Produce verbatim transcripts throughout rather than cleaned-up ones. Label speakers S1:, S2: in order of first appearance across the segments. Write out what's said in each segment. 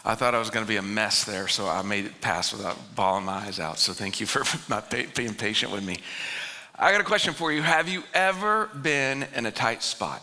S1: I thought I was going to be a mess there, so I made it pass without bawling my eyes out. So thank you for not being patient with me. I got a question for you. Have you ever been in a tight spot?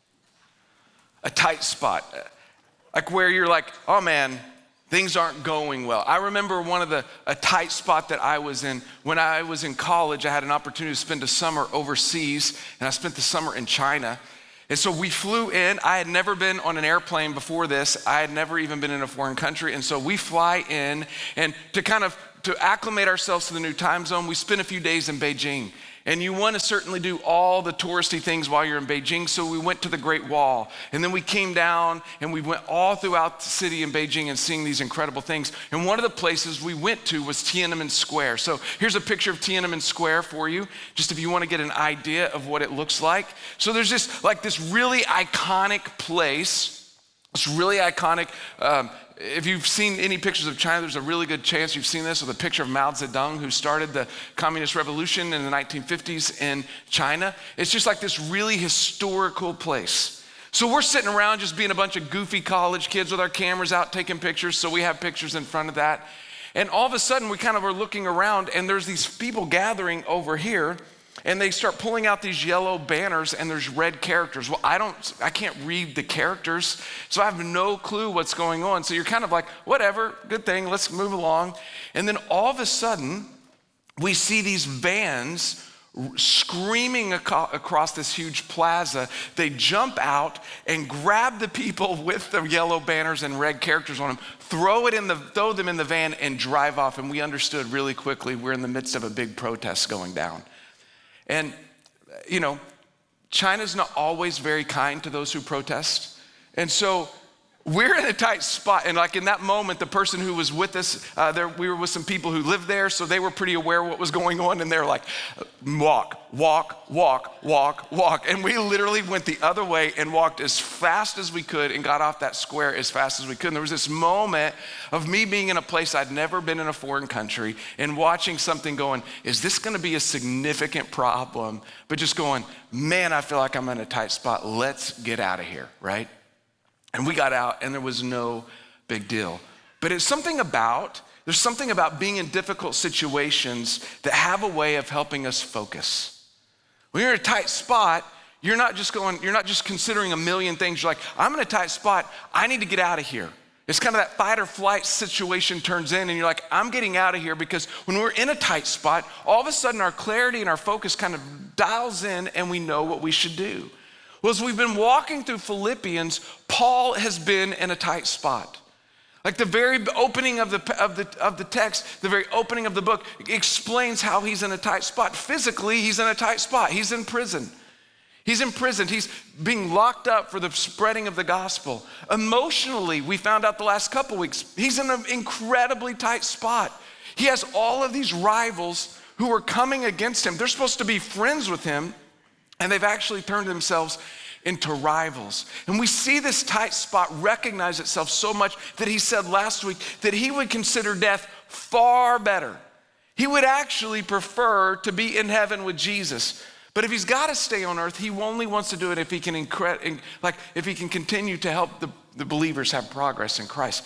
S1: A tight spot, like where you're like, oh man, things aren't going well. I remember one of the, a tight spot that I was in. When I was in college, I had an opportunity to spend a summer overseas, and I spent the summer in China. And so we flew in. I had never been on an airplane before this. I had never even been in a foreign country. And so we fly in, and to kind of, to acclimate ourselves to the new time zone, we spent a few days in Beijing. And you want to certainly do all the touristy things while you're in Beijing, so we went to the Great Wall. And then we came down and we went all throughout the city in Beijing and seeing these incredible things. And one of the places we went to was Tiananmen Square. So here's a picture of Tiananmen Square for you, just if you want to get an idea of what it looks like. So there's this, like this really iconic place, this really iconic, um, if you've seen any pictures of China, there's a really good chance you've seen this with a picture of Mao Zedong, who started the communist revolution in the nineteen fifties in China. It's just like this really historical place. So we're sitting around just being a bunch of goofy college kids with our cameras out taking pictures, so we have pictures in front of that. And all of a sudden, we kind of are looking around, and there's these people gathering over here, and they start pulling out these yellow banners, and there's red characters. Well, I don't, I can't read the characters, so I have no clue what's going on. So you're kind of like, whatever, good thing, let's move along. And then all of a sudden, we see these vans screaming ac- across this huge plaza. They jump out and grab the people with the yellow banners and red characters on them, throw it in the, throw them in the van, and drive off. And we understood really quickly we're in the midst of a big protest going down. And, you know, China's not always very kind to those who protest. And so we're in a tight spot. And like in that moment, the person who was with us, uh, there, we were with some people who lived there, so they were pretty aware of what was going on. And they're like, walk, walk, walk, walk, walk. And we literally went the other way and walked as fast as we could and got off that square as fast as we could. And there was this moment of me being in a place I'd never been in a foreign country and watching something going, is this gonna be a significant problem? But just going, man, I feel like I'm in a tight spot. Let's get out of here, right? And we got out, and there was no big deal. But it's something about, there's something about being in difficult situations that have a way of helping us focus. When you're in a tight spot, you're not just going, you're not just considering a million things. You're like, I'm in a tight spot, I need to get out of here. It's kind of that fight or flight situation turns in, and you're like, I'm getting out of here, because when we're in a tight spot, all of a sudden our clarity and our focus kind of dials in, and we know what we should do. Well, as we've been walking through Philippians, Paul has been in a tight spot. Like the very opening of the, of the, of the text, the very opening of the book explains how he's in a tight spot. Physically, he's in a tight spot. He's in prison. He's in prison. He's being locked up for the spreading of the gospel. Emotionally, we found out the last couple weeks, he's in an incredibly tight spot. He has all of these rivals who are coming against him. They're supposed to be friends with him, and they've actually turned themselves into rivals. And we see this tight spot recognize itself so much that he said last week that he would consider death far better. He would actually prefer to be in heaven with Jesus. But if he's got to stay on earth, he only wants to do it if he can incre- like if he can continue to help the, the believers have progress in Christ.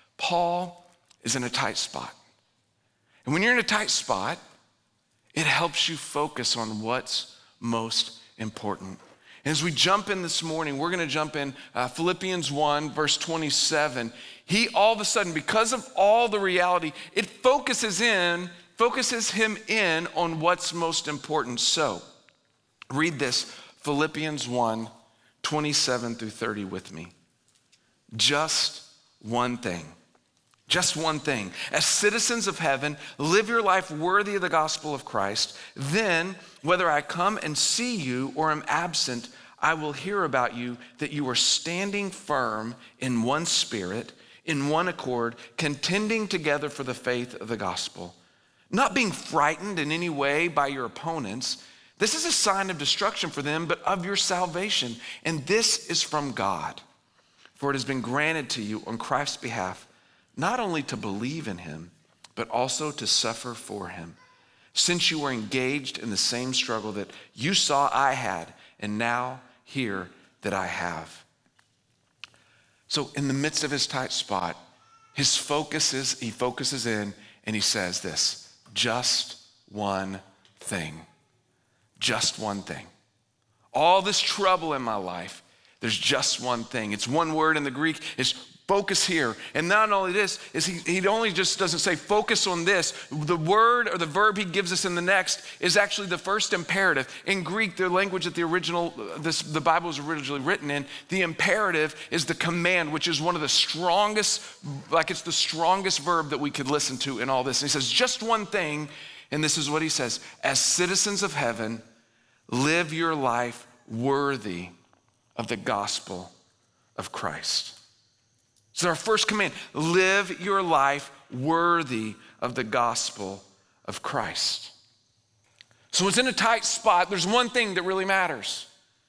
S1: Paul is in a tight spot. And when you're in a tight spot, it helps you focus on what's most important. And as we jump in this morning, we're going to jump in uh, Philippians one, verse twenty-seven. He all of a sudden, because of all the reality, it focuses in, focuses him in on what's most important. So, read this, Philippians one, twenty-seven through thirty with me. Just one thing. Just one thing. As citizens of heaven, live your life worthy of the gospel of Christ. Then, whether I come and see you or am absent, I will hear about you that you are standing firm in one spirit, in one accord, contending together for the faith of the gospel. Not being frightened in any way by your opponents. This is a sign of destruction for them, but of your salvation. And this is from God. For it has been granted to you on Christ's behalf, not only to believe in him, but also to suffer for him, since you were engaged in the same struggle that you saw I had, and now hear that I have. So in the midst of his tight spot, His focus is, he focuses in and he says this, just one thing, just one thing. All this trouble in my life, there's just one thing. It's one word in the Greek, it's focus here. And not only this, is he, he only just doesn't say focus on this. The word or the verb he gives us in the next is actually the first imperative. In Greek, the language that the original, this, the Bible was originally written in, the imperative is the command, which is one of the strongest, like it's the strongest verb that we could listen to in all this. And he says, just one thing, and this is what he says, as citizens of heaven, live your life worthy of the gospel of Christ. So our first command, live your life worthy of the gospel of Christ. So it's in a tight spot. There's one thing that really matters.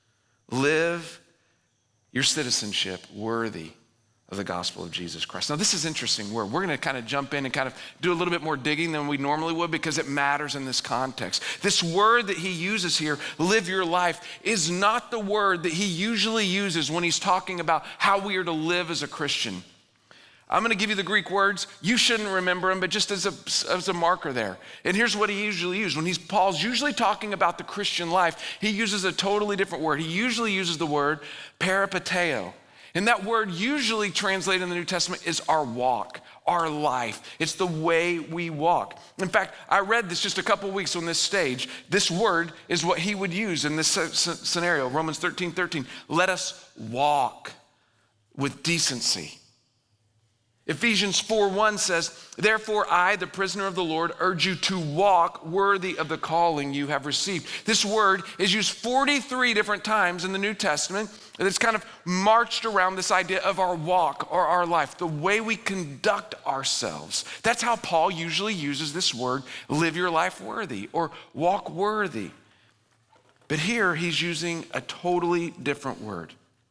S1: Live your citizenship worthy of the gospel of Jesus Christ. Now this is interesting word. We're gonna kind of jump in and kind of do a little bit more digging than we normally would because it matters in this context. This word that he uses here, live your life, is not the word that he usually uses when he's talking about how we are to live as a Christian. I'm gonna give you the Greek words. You shouldn't remember them, but just as a, as a marker there. And here's what he usually uses. When he's, Paul's usually talking about the Christian life, he uses a totally different word. He usually uses the word peripateo. And that word usually translated in the New Testament is our walk, our life. It's the way we walk. In fact, I read this just a couple weeks on this stage. This word is what he would use in this scenario, Romans thirteen thirteen. Let us walk with decency. Ephesians four one says, therefore I, the prisoner of the Lord, urge you to walk worthy of the calling you have received. This word is used forty-three different times in the New Testament, and it's kind of marched around this idea of our walk or our life, the way we conduct ourselves. That's how Paul usually uses this word, live your life worthy or walk worthy. But here he's using a totally different word.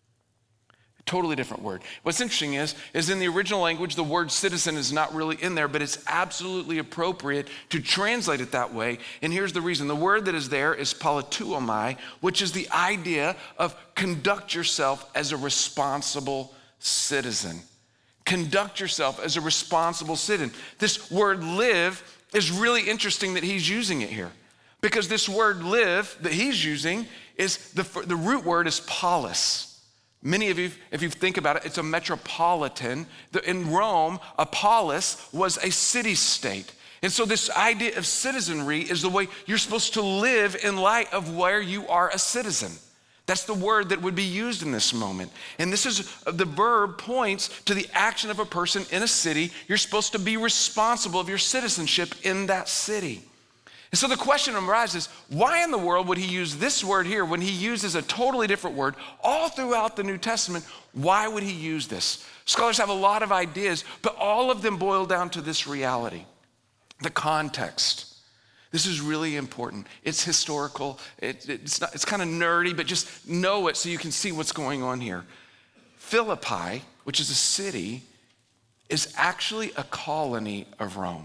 S1: Totally different word. What's interesting is, is in the original language, the word citizen is not really in there, but it's absolutely appropriate to translate it that way. And here's the reason. The word that is there is politeuomai, which is the idea of conduct yourself as a responsible citizen. Conduct yourself as a responsible citizen. This word live is really interesting that he's using it here, because this word live that he's using is, the, the root word is polis. Many of you, if you think about it, it's a metropolitan. In Rome, a polis was a city-state. And so this idea of citizenry is the way you're supposed to live in light of where you are a citizen. That's the word that would be used in this moment. And this is, the verb points to the action of a person in a city. You're supposed to be responsible of your citizenship in that city. And so the question arises, why in the world would he use this word here when he uses a totally different word all throughout the New Testament? Why would he use this? Scholars have a lot of ideas, but all of them boil down to this reality, the context. This is really important. It's historical. It, it's, not, it's kind of nerdy, but just know it so you can see what's going on here. Philippi, which is a city, is actually a colony of Rome.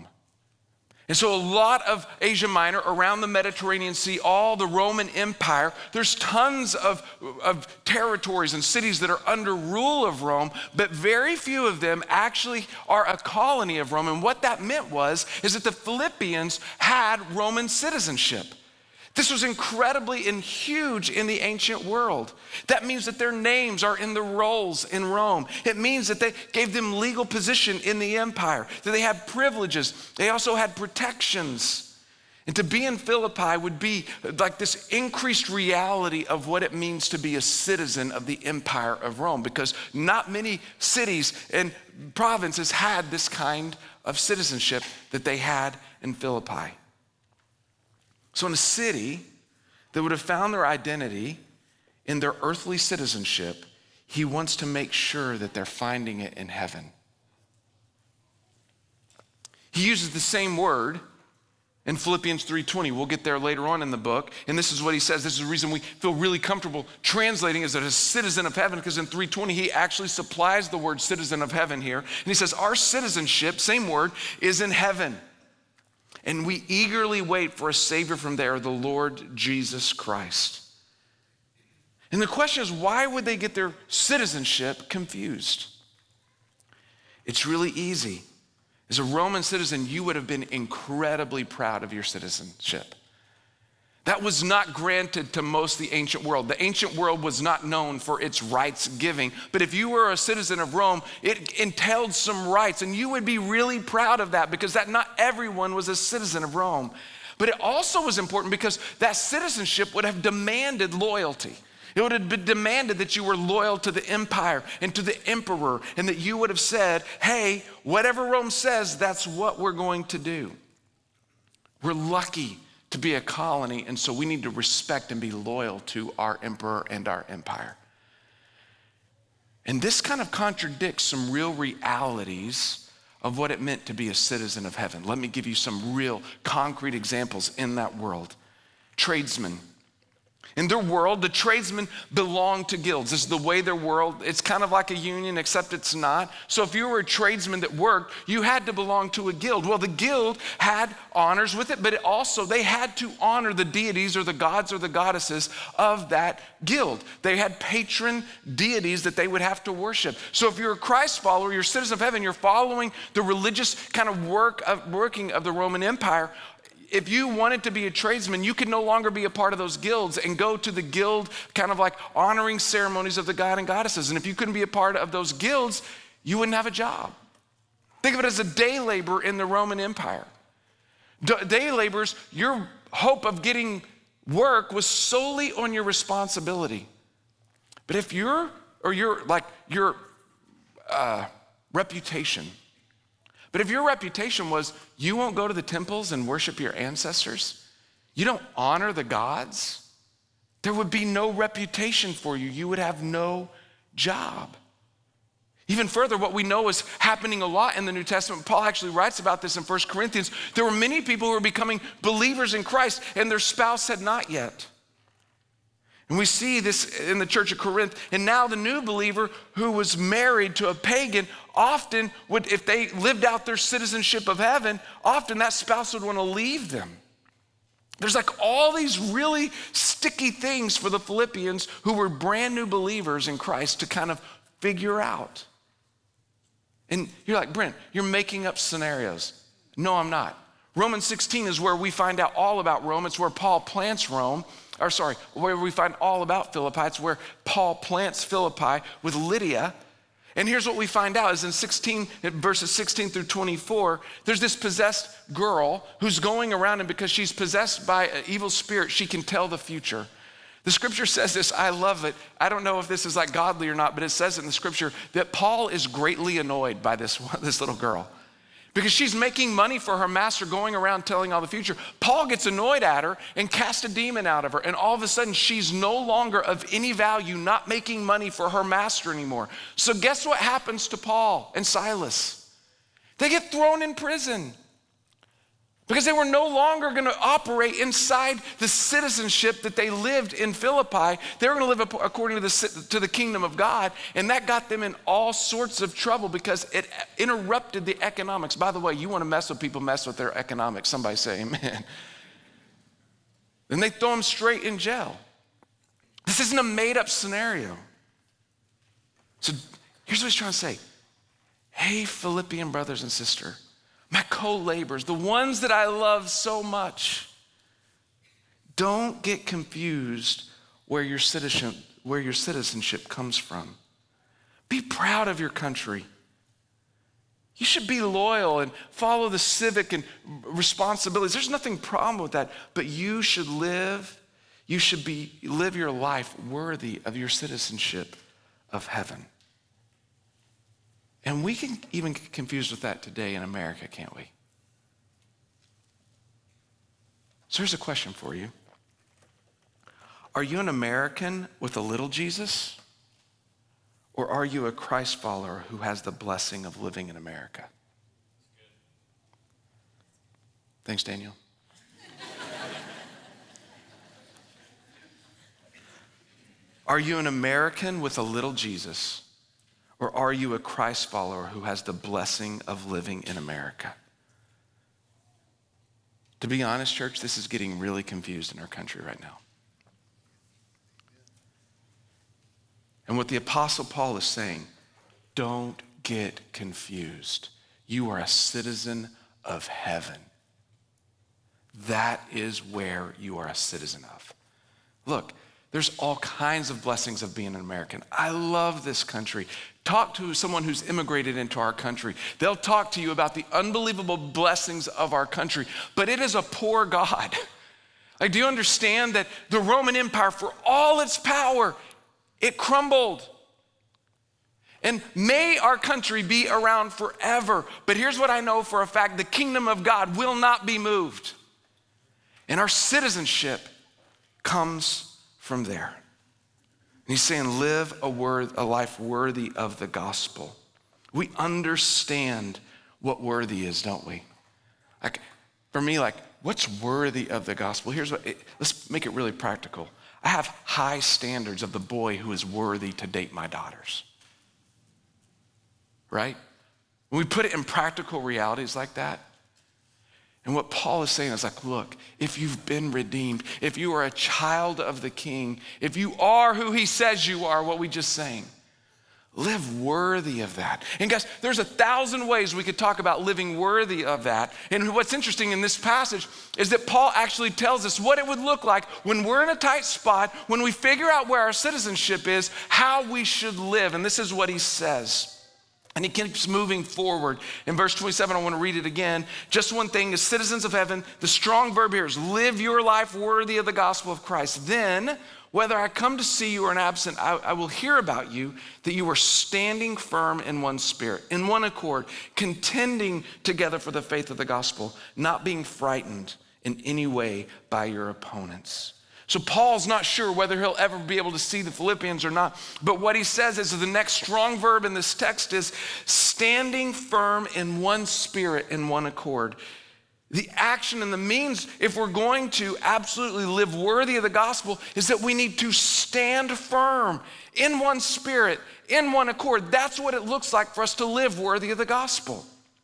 S1: And so a lot of Asia Minor, around the Mediterranean Sea, all the Roman Empire, there's tons of, of territories and cities that are under rule of Rome, but very few of them actually are a colony of Rome. And what that meant was, is that the Philippians had Roman citizenship. This was incredibly and huge in the ancient world. That means that their names are in the rolls in Rome. It means that they gave them legal position in the empire, that they had privileges. They also had protections. And to be in Philippi would be like this increased reality of what it means to be a citizen of the empire of Rome, because not many cities and provinces had this kind of citizenship that they had in Philippi. So in a city that would have found their identity in their earthly citizenship, he wants to make sure that they're finding it in heaven. He uses the same word in Philippians three twenty. We'll get there later on in the book. And this is what he says. This is the reason we feel really comfortable translating as a citizen of heaven, because in three twenty, he actually supplies the word citizen of heaven here. And he says, our citizenship, same word, is in heaven. And we eagerly wait for a Savior from there, the Lord Jesus Christ. And the question is, why would they get their citizenship confused? It's really easy. As a Roman citizen, you would have been incredibly proud of your citizenship. That was not granted to most of the ancient world. The ancient world was not known for its rights giving, but if you were a citizen of Rome, it entailed some rights, and you would be really proud of that because that not everyone was a citizen of Rome. But it also was important because that citizenship would have demanded loyalty. It would have been demanded that you were loyal to the empire and to the emperor, and that you would have said, hey, whatever Rome says, that's what we're going to do. We're lucky to be a colony, and so we need to respect and be loyal to our emperor and our empire. And this kind of contradicts some real realities of what it meant to be a citizen of heaven. Let me give you some real concrete examples in that world. Tradesmen. In their world, the tradesmen belonged to guilds. This is the way their world, it's kind of like a union, except it's not. So if you were a tradesman that worked, you had to belong to a guild. Well, the guild had honors with it, but it also, they had to honor the deities or the gods or the goddesses of that guild. They had patron deities that they would have to worship. So if you're a Christ follower, you're a citizen of heaven, you're following the religious kind of work of working of the Roman Empire. If you wanted to be a tradesman, you could no longer be a part of those guilds and go to the guild kind of like honoring ceremonies of the god and goddesses. And if you couldn't be a part of those guilds, you wouldn't have a job. Think of it as a day laborer in the Roman Empire. Day laborers, your hope of getting work was solely on your responsibility. But if you're, or your, like your uh, reputation, But if your reputation was you won't go to the temples and worship your ancestors, you don't honor the gods, there would be no reputation for you. You would have no job. Even further, what we know is happening a lot in the New Testament. Paul actually writes about this in First Corinthians. There were many people who were becoming believers in Christ and their spouse had not yet. And we see this in the church of Corinth. And now the new believer who was married to a pagan often would, if they lived out their citizenship of heaven, often that spouse would want to leave them. There's like all these really sticky things for the Philippians who were brand new believers in Christ to kind of figure out. And you're like, Brent, you're making up scenarios. No, I'm not. Romans sixteen is where we find out all about Rome. It's where Paul plants Rome. Or sorry, where we find all about Philippi. It's where Paul plants Philippi with Lydia. And here's what we find out is in sixteen, verses sixteen through twenty-four, there's this possessed girl who's going around, and because she's possessed by an evil spirit, she can tell the future. The scripture says this, I love it. I don't know if this is like godly or not, but it says in the scripture that Paul is greatly annoyed by this, this little girl. Because she's making money for her master, going around telling all the future. Paul gets annoyed at her and casts a demon out of her. And all of a sudden, she's no longer of any value, not making money for her master anymore. So guess what happens to Paul and Silas? They get thrown in prison. Because they were no longer going to operate inside the citizenship that they lived in Philippi. They were going to live according to the, to the kingdom of God. And that got them in all sorts of trouble because it interrupted the economics. By the way, you want to mess with people, mess with their economics. Somebody say amen. Then they throw them straight in jail. This isn't a made up scenario. So here's what he's trying to say. Hey, Philippian brothers and sisters. My co-laborers, the ones that I love so much, don't get confused where your citizenship, where your citizenship comes from. Be proud of your country. You should be loyal and follow the civic and responsibilities. There's nothing problem with that, but you should live, you should be live your life worthy of your citizenship of heaven. And we can even get confused with that today in America, can't we? So here's a question for you. Are you an American with a little Jesus? Or are you a Christ follower who has the blessing of living in America? Thanks, Daniel. Are you an American with a little Jesus? Or are you a Christ follower who has the blessing of living in America? To be honest, church, this is getting really confused in our country right now. And what the Apostle Paul is saying, don't get confused. You are a citizen of heaven. That is where you are a citizen of. Look, there's all kinds of blessings of being an American. I love this country. Talk to someone who's immigrated into our country. They'll talk to you about the unbelievable blessings of our country, but it is a poor God. Like, do you understand that the Roman Empire, for all its power, it crumbled? And may our country be around forever. But here's what I know for a fact: the kingdom of God will not be moved. And our citizenship comes from there. And he's saying, live a, word, a life worthy of the gospel. We understand what worthy is, don't we? Like, for me, like, what's worthy of the gospel? Here's what, it, let's make it really practical. I have high standards of the boy who is worthy to date my daughters. Right? When we put it in practical realities like that, and what Paul is saying is like, look, if you've been redeemed, if you are a child of the King, if you are who he says you are, what we just sang, live worthy of that. And guys, there's a thousand ways we could talk about living worthy of that. And what's interesting in this passage is that Paul actually tells us what it would look like when we're in a tight spot, when we figure out where our citizenship is, how we should live. And this is what he says. And he keeps moving forward. In verse twenty-seven, I want to read it again. Just one thing, as citizens of heaven, the strong verb here is live your life worthy of the gospel of Christ. Then, whether I come to see you or am absent, I, I will hear about you, that you are standing firm in one spirit, in one accord, contending together for the faith of the gospel, not being frightened in any way by your opponents. So Paul's not sure whether he'll ever be able to see the Philippians or not. But what he says is the next strong verb in this text is standing firm in one spirit, in one accord. The action and the means, if we're going to absolutely live worthy of the gospel, is that we need to stand firm in one spirit, in one accord. That's what it looks like for us to live worthy of the gospel.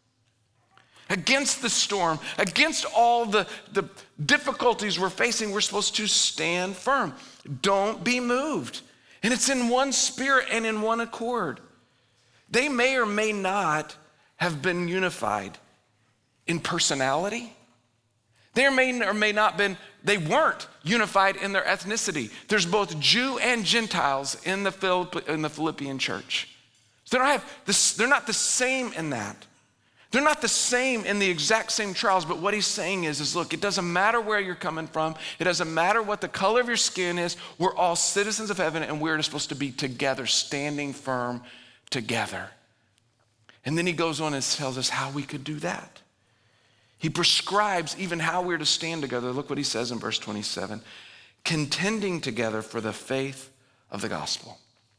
S1: Against the storm, against all the, the difficulties we're facing, we're supposed to stand firm. Don't be moved. And it's in one spirit and in one accord. They may or may not have been unified in personality. They may or may not been, they weren't unified in their ethnicity. There's both Jew and Gentiles in the, Philipp, in the Philippian church. So they don't have this, they're not the same in that. They're not the same in the exact same trials, but what he's saying is, is look, it doesn't matter where you're coming from. It doesn't matter what the color of your skin is. We're all citizens of heaven, and we're supposed to be together, standing firm together. And then he goes on and tells us how we could do that. He prescribes even how we're to stand together. Look what he says in verse twenty-seven. Contending together for the faith of the gospel.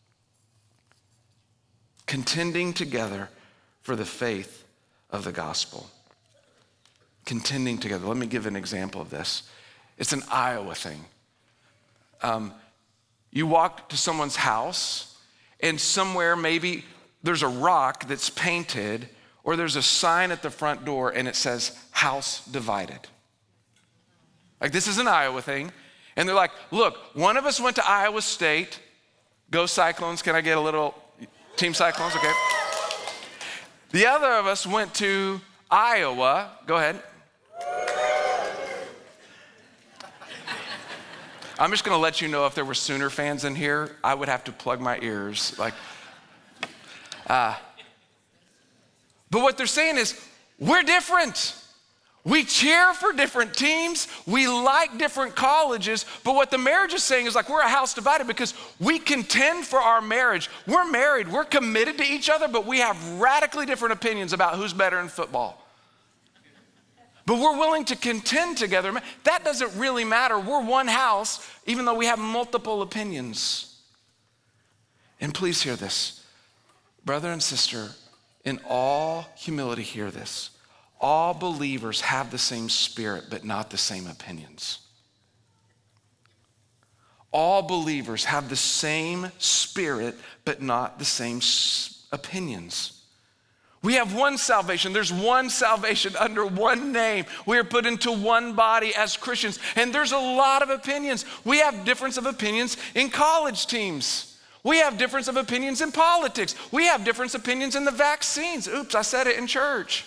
S1: Contending together for the faith of the gospel. Contending together. Let me give an example of this. It's an Iowa thing. Um, you walk to someone's house, and somewhere maybe there's a rock that's painted, or there's a sign at the front door and it says house divided. Like, this is an Iowa thing. And they're like, look, one of us went to Iowa State. Go Cyclones. Can I get a little Team Cyclones? Okay. The other of us went to Iowa. Go ahead. I'm just going to let you know if there were Sooner fans in here, I would have to plug my ears. Like, uh, but what they're saying is, we're different. We cheer for different teams. We like different colleges. But what the marriage is saying is like, we're a house divided because we contend for our marriage. We're married. We're committed to each other, but we have radically different opinions about who's better in football. But we're willing to contend together. That doesn't really matter. We're one house, even though we have multiple opinions. And please hear this. Brother and sister, in all humility, hear this. All believers have the same spirit, but not the same opinions. All believers have the same spirit, but not the same opinions. We have one salvation. There's one salvation under one name. We are put into one body as Christians, and there's a lot of opinions. We have difference of opinions in college teams. We have difference of opinions in politics. We have difference opinions in the vaccines. Oops, I said it in church.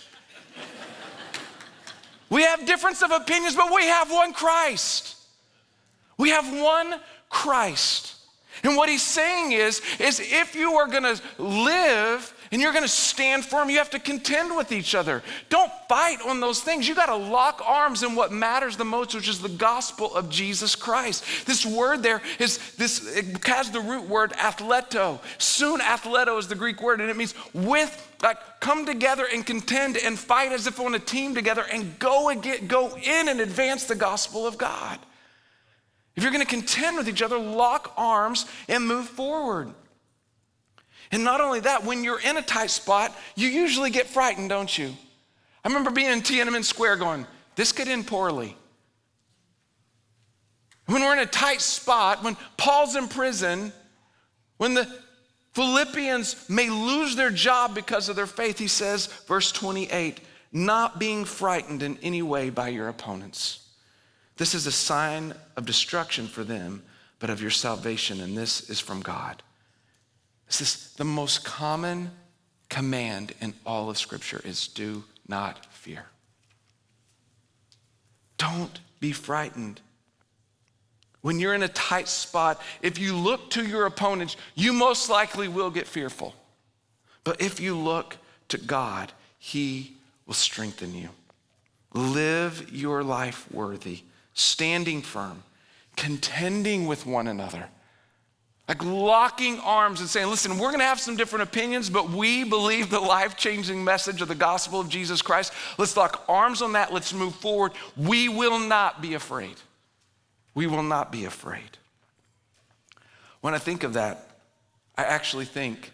S1: We have difference of opinions, but we have one Christ. We have one Christ. And what he's saying is, is if you are gonna live and you're gonna stand firm, you have to contend with each other. Don't fight on those things. You gotta lock arms in what matters the most, which is the gospel of Jesus Christ. This word there is this, it has the root word athleto. Soon athleto is the Greek word, and it means with, like, come together and contend and fight as if on a team together and go and get, go in and advance the gospel of God. If you're gonna contend with each other, lock arms and move forward. And not only that, when you're in a tight spot, you usually get frightened, don't you? I remember being in Tiananmen Square going, this could end poorly. When we're in a tight spot, when Paul's in prison, when the Philippians may lose their job because of their faith, he says, verse twenty-eight, not being frightened in any way by your opponents. This is a sign of destruction for them, but of your salvation, and this is from God. This is the most common command in all of Scripture is do not fear. Don't be frightened. When you're in a tight spot, if you look to your opponents, you most likely will get fearful. But if you look to God, he will strengthen you. Live your life worthy, standing firm, contending with one another. Like locking arms and saying, listen, we're gonna have some different opinions, but we believe the life-changing message of the gospel of Jesus Christ. Let's lock arms on that, let's move forward. We will not be afraid. We will not be afraid. When I think of that, I actually think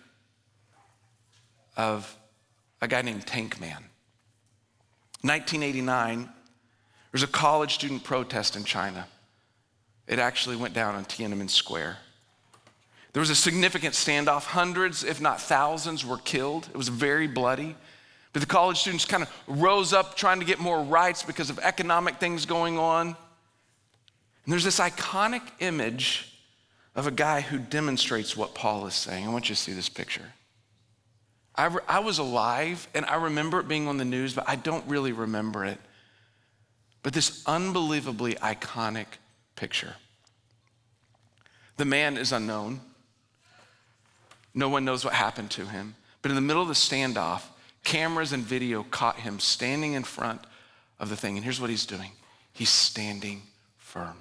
S1: of a guy named Tank Man. nineteen eighty-nine, there was a college student protest in China. It actually went down on Tiananmen Square. There was a significant standoff. Hundreds, if not thousands, were killed. It was very bloody. But the college students kind of rose up trying to get more rights because of economic things going on. And there's this iconic image of a guy who demonstrates what Paul is saying. I want you to see this picture. I, re- I was alive, and I remember it being on the news, but I don't really remember it. But this unbelievably iconic picture. The man is unknown. No one knows what happened to him. But in the middle of the standoff, cameras and video caught him standing in front of the thing. And here's what he's doing. He's standing firm.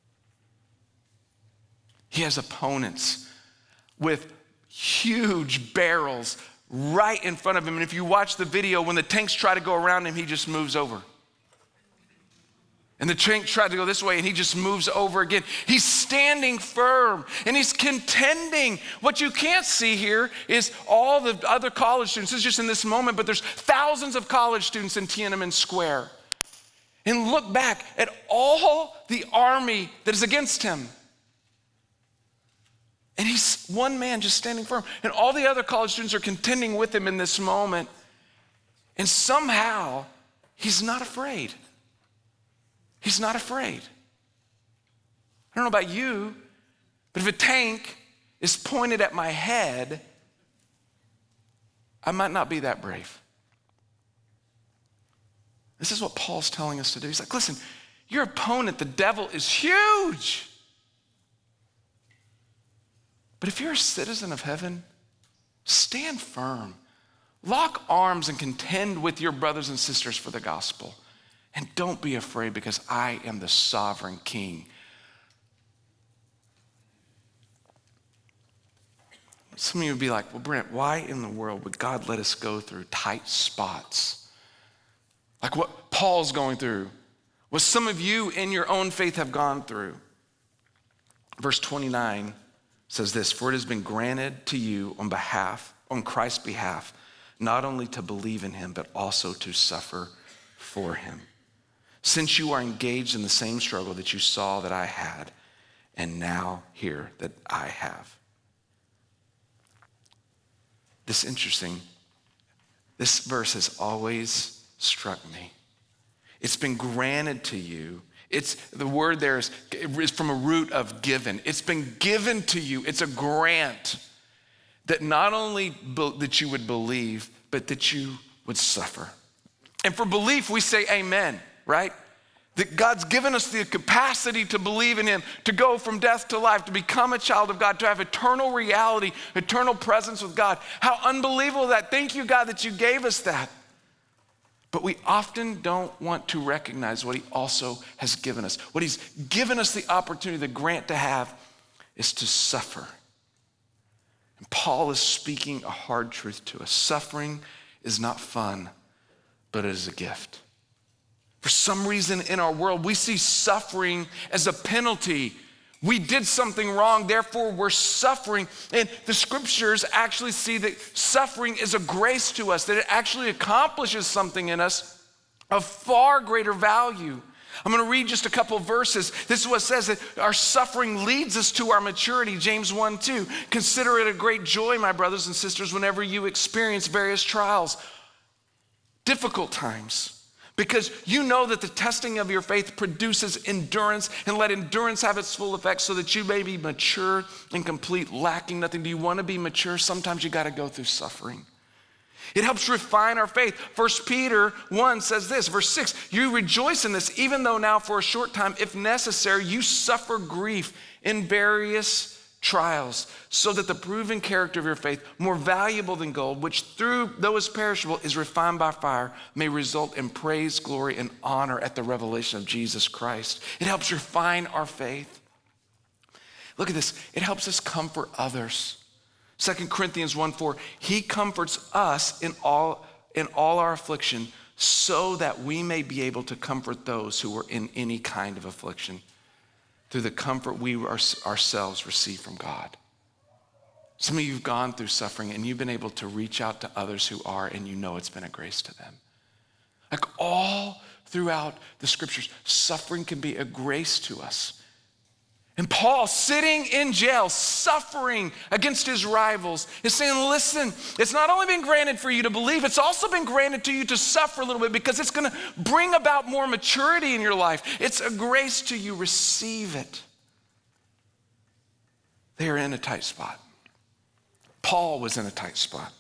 S1: He has opponents with huge barrels right in front of him. And if you watch the video, when the tanks try to go around him, he just moves over. And the tank tried to go this way, and he just moves over again. He's standing firm, and he's contending. What you can't see here is all the other college students. This is just in this moment, but there's thousands of college students in Tiananmen Square. And look back at all the army that is against him. And he's one man just standing firm. And all the other college students are contending with him in this moment. And somehow, he's not afraid. He's not afraid. I don't know about you, but if a tank is pointed at my head, I might not be that brave. This is what Paul's telling us to do. He's like, listen, your opponent, the devil, is huge. But if you're a citizen of heaven, stand firm. Lock arms and contend with your brothers and sisters for the gospel. And don't be afraid, because I am the sovereign king. Some of you would be like, well, Brent, why in the world would God let us go through tight spots? Like what Paul's going through, what some of you in your own faith have gone through. Verse twenty-nine says this, for it has been granted to you on behalf, on Christ's behalf, not only to believe in him, but also to suffer for him. Since you are engaged in the same struggle that you saw that I had, and now hear that I have. This is interesting. This verse has always struck me. It's been granted to you. It's the word there is, is from a root of given. It's been given to you. It's a grant that not only be, that you would believe, but that you would suffer. And for belief, we say amen, right? That God's given us the capacity to believe in him, to go from death to life, to become a child of God, to have eternal reality, eternal presence with God. How unbelievable that. Thank you, God, that you gave us that. But we often don't want to recognize what he also has given us. What he's given us the opportunity, the grant to have, is to suffer. And Paul is speaking a hard truth to us. Suffering is not fun, but it is a gift. For some reason in our world, we see suffering as a penalty. We did something wrong, therefore we're suffering. And the scriptures actually see that suffering is a grace to us, that it actually accomplishes something in us of far greater value. I'm going to read just a couple of verses. This is what says that our suffering leads us to our maturity. James one two, consider it a great joy, my brothers and sisters, whenever you experience various trials, difficult times. Because you know that the testing of your faith produces endurance, and let endurance have its full effect so that you may be mature and complete, lacking nothing. Do you want to be mature? Sometimes you got to go through suffering. It helps refine our faith. First Peter one says this, verse six, you rejoice in this, even though now for a short time, if necessary, you suffer grief in various trials, so that the proven character of your faith, more valuable than gold, which through though is perishable, is refined by fire, may result in praise, glory, and honor at the revelation of Jesus Christ. It helps refine our faith. Look at this. It helps us comfort others. Second Corinthians one four, he comforts us in all, in all our affliction, so that we may be able to comfort those who are in any kind of affliction, through the comfort we ourselves receive from God. Some of you have gone through suffering and you've been able to reach out to others who are, and you know it's been a grace to them. Like all throughout the scriptures, suffering can be a grace to us. And Paul, sitting in jail, suffering against his rivals, is saying, listen, it's not only been granted for you to believe, it's also been granted to you to suffer a little bit, because it's going to bring about more maturity in your life. It's a grace to you. Receive it. They are in a tight spot. Paul was in a tight spot.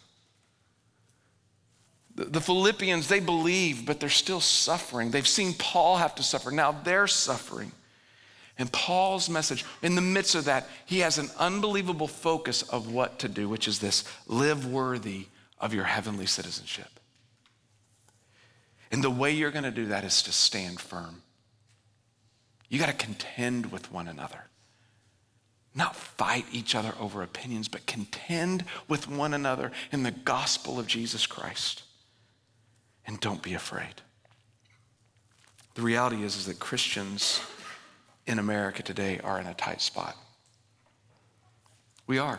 S1: The, the Philippians, they believe, but they're still suffering. They've seen Paul have to suffer. Now they're suffering. And Paul's message, in the midst of that, he has an unbelievable focus of what to do, which is this: live worthy of your heavenly citizenship. And the way you're going to do that is to stand firm. You got to contend with one another. Not fight each other over opinions, but contend with one another in the gospel of Jesus Christ. And don't be afraid. The reality is, is that Christians in America today are in a tight spot. We are.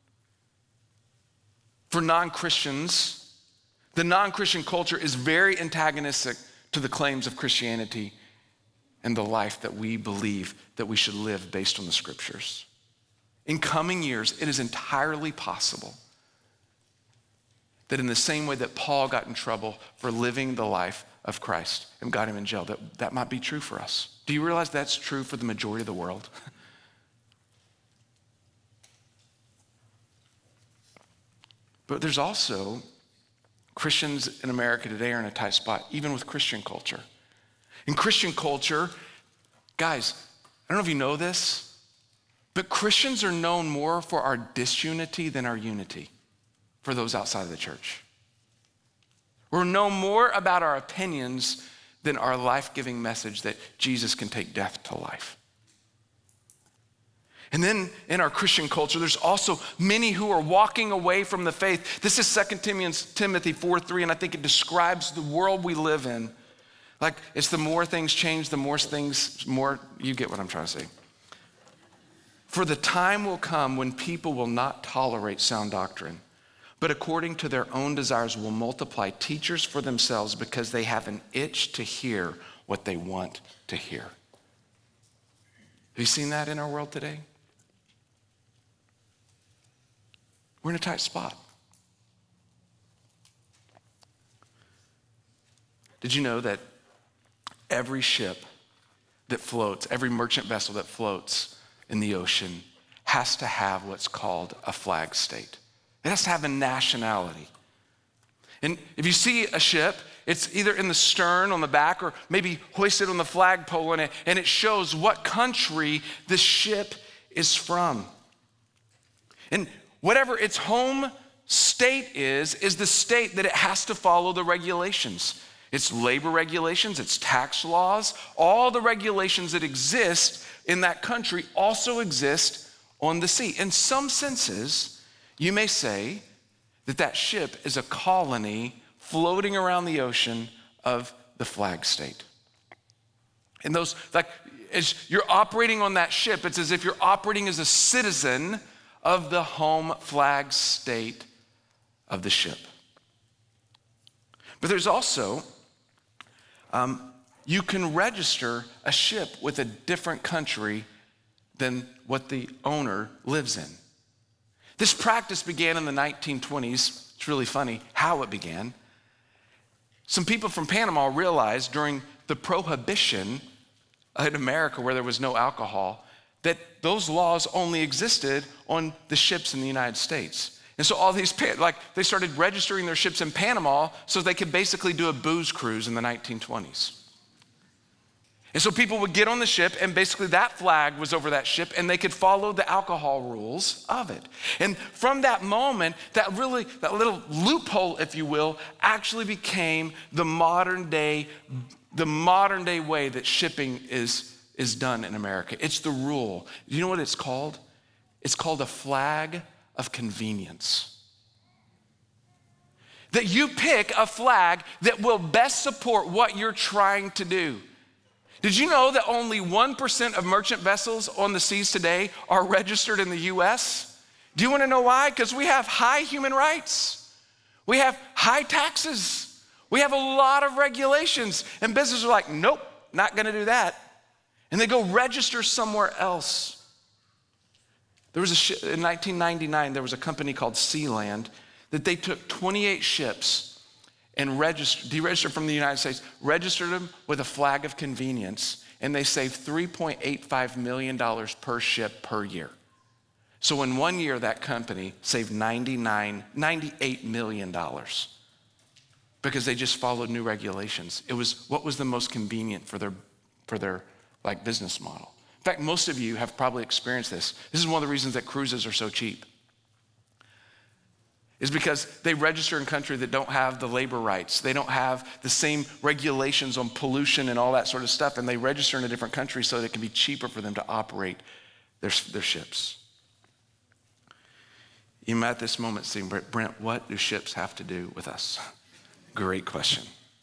S1: For non-Christians, the non-Christian culture is very antagonistic to the claims of Christianity and the life that we believe that we should live based on the scriptures. In coming years, it is entirely possible that in the same way that Paul got in trouble for living the life of Christ and got him in jail, that that might be true for us. Do you realize that's true for the majority of the world? But there's also Christians in America today are in a tight spot, even with Christian culture. In Christian culture, guys, I don't know if you know this, but Christians are known more for our disunity than our unity for those outside of the church. We're known more about our opinions than our life-giving message that Jesus can take death to life. And then in our Christian culture, there's also many who are walking away from the faith. This is Second Timothy four three, and I think it describes the world we live in. Like, it's the more things change, the more things, more, you get what I'm trying to say. For the time will come when people will not tolerate sound doctrine, but according to their own desires will multiply teachers for themselves, because they have an itch to hear what they want to hear. Have you seen that in our world today? We're in a tight spot. Did you know that every ship that floats, every merchant vessel that floats in the ocean has to have what's called a flag state. It has to have a nationality. And if you see a ship, it's either in the stern on the back or maybe hoisted on the flagpole in it, and it shows what country the ship is from. And whatever its home state is, is the state that it has to follow the regulations. It's labor regulations, it's tax laws, all the regulations that exist in that country also exist on the sea. In some senses, you may say that that ship is a colony floating around the ocean of the flag state. And those, like, as you're operating on that ship, it's as if you're operating as a citizen of the home flag state of the ship. But there's also, um, you can register a ship with a different country than what the owner lives in. This practice began in the nineteen twenties. It's really funny how it began. Some people from Panama realized during the Prohibition in America, where there was no alcohol, that those laws only existed on the ships in the United States. And so all these, like, they started registering their ships in Panama so they could basically do a booze cruise in the nineteen twenties. And so people would get on the ship, and basically that flag was over that ship, and they could follow the alcohol rules of it. And from that moment, that really, that little loophole, if you will, actually became the modern day, the modern day way that shipping is, is done in America. It's the rule. You know what it's called? It's called a flag of convenience. That you pick a flag that will best support what you're trying to do. Did you know that only one percent of merchant vessels on the seas today are registered in the U S? Do you want to know why? Because we have high human rights. We have high taxes. We have a lot of regulations. And businesses are like, nope, not going to do that. And they go register somewhere else. There was a sh- in nineteen ninety-nine, there was a company called Sealand that they took twenty-eight ships and registered, deregistered from the United States, registered them with a flag of convenience, and they saved three point eight five million dollars per ship per year. So in one year, that company saved ninety-nine, ninety-eight million dollars because they just followed new regulations. It was what was the most convenient for their, for their like business model. In fact, most of you have probably experienced this. This is one of the reasons that cruises are so cheap. Is because they register in countries that don't have the labor rights. They don't have the same regulations on pollution and all that sort of stuff, and they register in a different country so that it can be cheaper for them to operate their, their ships. You might at this moment saying, Brent, what do ships have to do with us? Great question.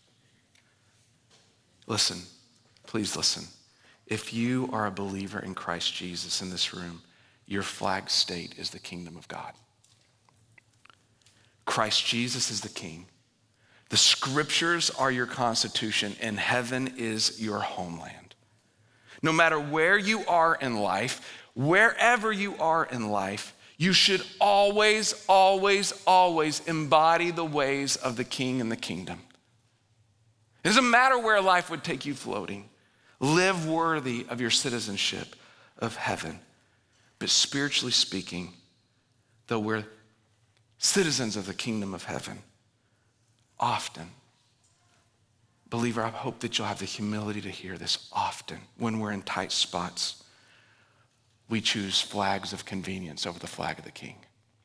S1: Listen, please listen. If you are a believer in Christ Jesus in this room, your flag state is the kingdom of God. Christ Jesus is the king. The scriptures are your constitution, and heaven is your homeland. No matter where you are in life, wherever you are in life, you should always, always, always embody the ways of the king and the kingdom. It doesn't matter where life would take you floating. Live worthy of your citizenship of heaven. But spiritually speaking, though we're citizens of the kingdom of heaven, often, believer, I hope that you'll have the humility to hear this often. When we're in tight spots, we choose flags of convenience over the flag of the king.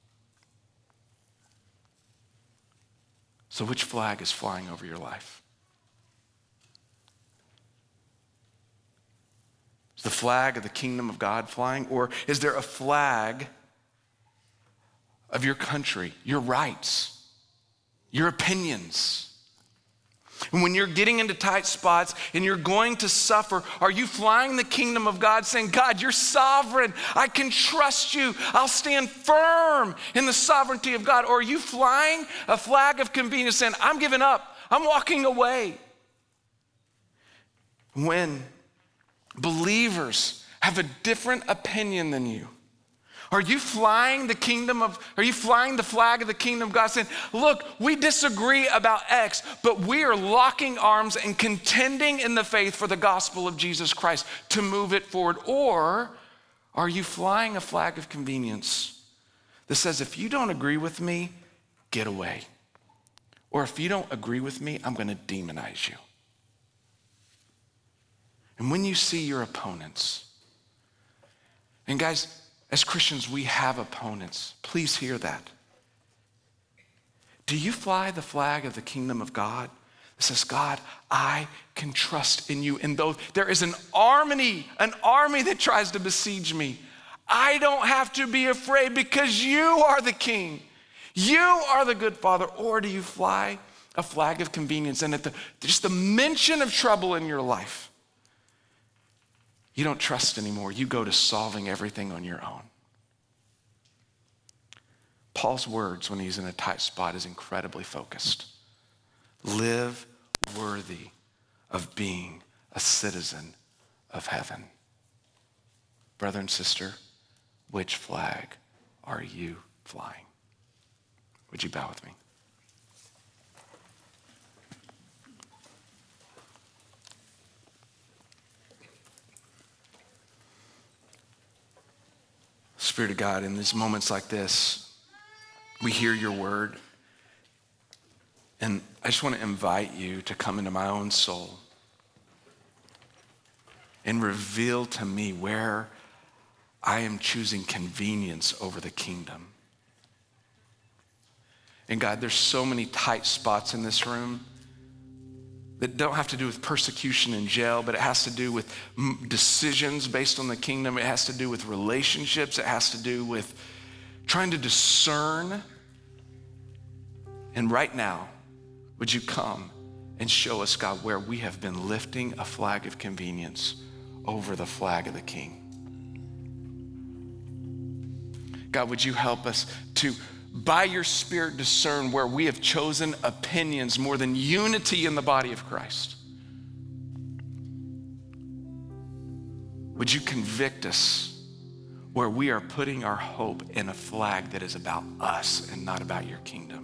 S1: So which flag is flying over your life? Is the flag of the kingdom of God flying? Or is there a flag of your country, your rights, your opinions? And when you're getting into tight spots and you're going to suffer, are you flying the kingdom of God saying, God, you're sovereign. I can trust you. I'll stand firm in the sovereignty of God. Or are you flying a flag of convenience saying, I'm giving up. I'm walking away. When believers have a different opinion than you Are you flying the kingdom of, are you flying the flag of the kingdom of God saying, look, we disagree about X, but we are locking arms and contending in the faith for the gospel of Jesus Christ to move it forward? Or are you flying a flag of convenience that says, if you don't agree with me, get away. Or if you don't agree with me, I'm gonna demonize you. And when you see your opponents, and guys, as Christians, we have opponents. Please hear that. Do you fly the flag of the kingdom of God that says, God, I can trust in you? And though there is an army, an army that tries to besiege me, I don't have to be afraid because you are the king. You are the good father. Or do you fly a flag of convenience and at the, just the mention of trouble in your life, you don't trust anymore. You go to solving everything on your own. Paul's words when he's in a tight spot is incredibly focused. Live worthy of being a citizen of heaven. Brother and sister, which flag are you flying? Would you bow with me? Spirit of God, in these moments like this, we hear your word. And I just want to invite you to come into my own soul and reveal to me where I am choosing convenience over the kingdom. And God, there's so many tight spots in this room that don't have to do with persecution in jail, but it has to do with decisions based on the kingdom. It has to do with relationships. It has to do with trying to discern. And right now, would you come and show us, God, where we have been lifting a flag of convenience over the flag of the King? God, would you help us to, by your Spirit, discern where we have chosen opinions more than unity in the body of Christ? Would you convict us where we are putting our hope in a flag that is about us and not about your kingdom?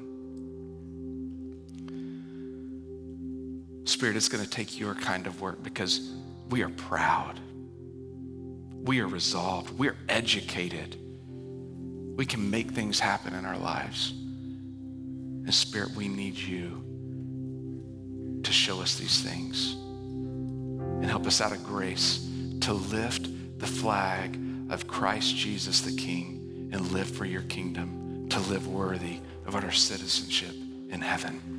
S1: Spirit, it's gonna take your kind of work because we are proud. We are resolved. We're educated. We can make things happen in our lives. And Spirit, we need you to show us these things and help us out of grace to lift the flag of Christ Jesus the King and live for your kingdom, to live worthy of our citizenship in heaven.